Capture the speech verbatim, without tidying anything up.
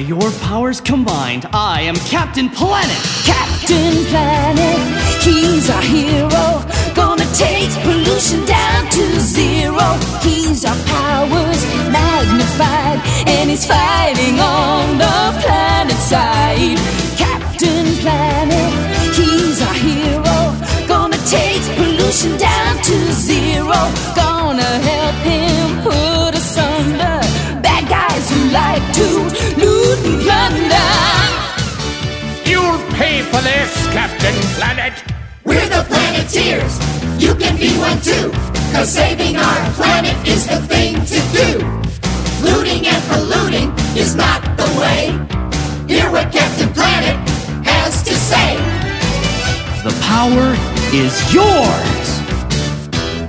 your powers combined, I am Captain Planet! Captain Planet, he's our hero. Gonna take pollution down to zero. He's our powers magnified, and he's fighting on the planet side. Captain Planet, he's our hero. Gonna take pollution down to zero. Gonna help him put asunder bad guys who like to loot and plunder. You'll pay for this, Captain Planet. We're the Planeteers. You can be one too, 'cause saving our planet is the thing to do. Looting and polluting is not the way. Hear what Captain Planet has to say. The power is yours!